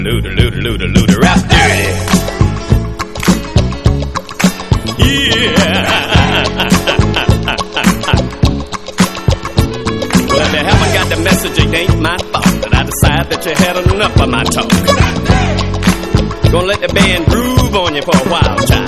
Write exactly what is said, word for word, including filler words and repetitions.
Luda, luda, luda, luda, rap dirty. Yeah. Well, if you haven't got the message, it ain't my fault that I decide that you had enough of my talk. Gonna let the band groove on you for a while, child.